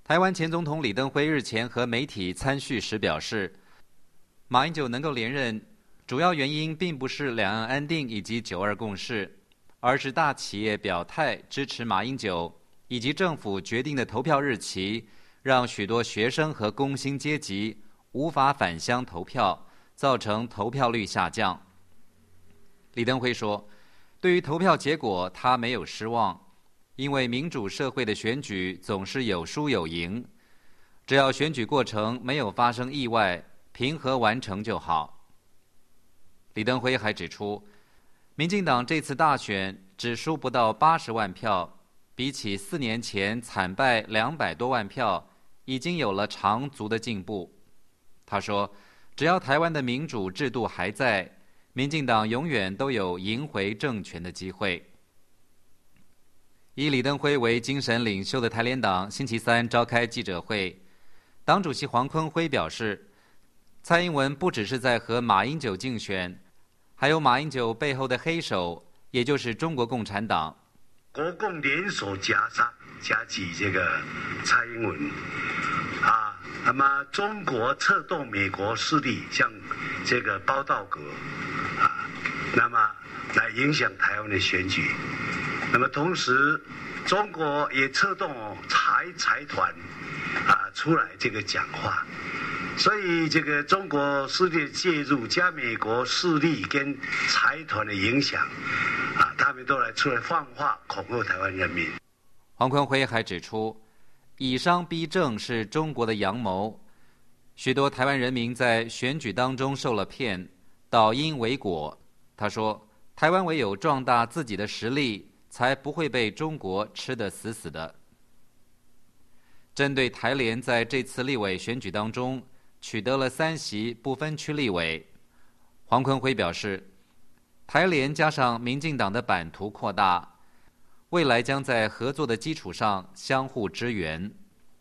台湾前总统李登辉日前和媒体参叙时表示，马英九能够连任，主要原因并不是两岸安定以及九二共识，而是大企业表态支持马英九，以及政府决定的投票日期，让许多学生和工薪阶级无法返乡投票，造成投票率下降。李登辉说，对于投票结果他没有失望，因为民主社会的选举总是有输有赢，只要选举过程没有发生意外，平和完成就好。李登辉还指出，民进党这次大选只输不到80万票，比起4年前惨败200多万票，已经有了长足的进步。他说，只要台湾的民主制度还在，民进党永远都有赢回政权的机会。以李登辉为精神领袖的台联党星期三召开记者会，党主席黄坤辉表示，蔡英文不只是在和马英九竞选，还有马英九背后的黑手，也就是中国共产党。 国共联手夹杀夹击这个蔡英文那么中国策动美国势力，像这个包道格那么来影响台湾的选举。那么同时，中国也策动财团出来这个讲话，所以这个中国势力介入加美国势力跟财团的影响他们都出来放话恐吓台湾人民。 黄坤辉还指出，以商逼政是中国的阳谋，许多台湾人民在选举当中受了骗，倒因为果。他说，台湾唯有壮大自己的实力，才不会被中国吃得死死的。针对台联在这次立委选举当中取得了3席不分区立委，黄坤辉表示，台联加上民进党的版图扩大，未来将在合作的基础上相互支援。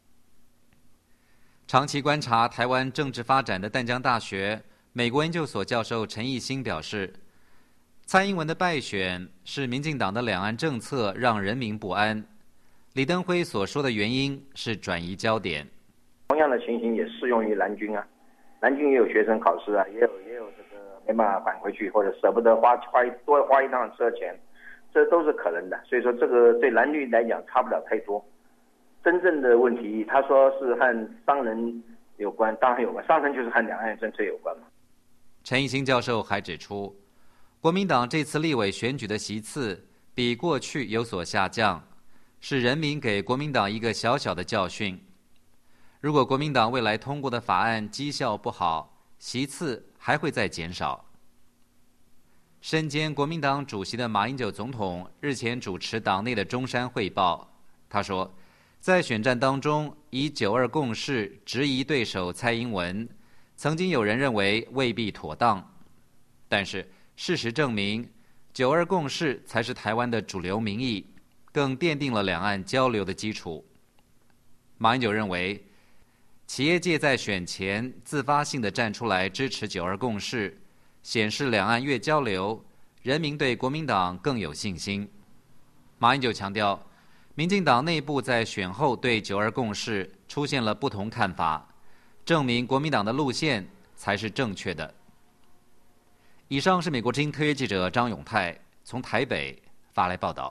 长期观察台湾政治发展的淡江大学美国研究所教授陈义兴表示，蔡英文的败选是民进党的两岸政策让人民不安，李登辉所说的原因是转移焦点。 同样的情形也适用于蓝军蓝军也有学生考试也有这个没办法返回去，或者舍不得多花一趟车钱，这都是可能的。所以说这个对蓝绿来讲差不了太多。真正的问题，他说是和商人有关，当然有关，商人就是和两岸政策有关嘛。 陈义兴教授还指出，国民党这次立委选举的席次比过去有所下降，是人民给国民党一个小小的教训。如果国民党未来通过的法案绩效不好，席次还会再减少。身兼国民党主席的马英九总统日前主持党内的中山汇报，他说，在选战当中以9·2共识质疑对手蔡英文，曾经有人认为未必妥当，但是事实证明，9·2共识才是台湾的主流民意，更奠定了两岸交流的基础。马英九认为，企业界在选前自发性地站出来支持9·2共识，显示两岸越交流，人民对国民党更有信心。马英九强调，民进党内部在选后对9·2共识出现了不同看法，证明国民党的路线才是正确的。以上是美国之音特约记者张永泰从台北发来报道。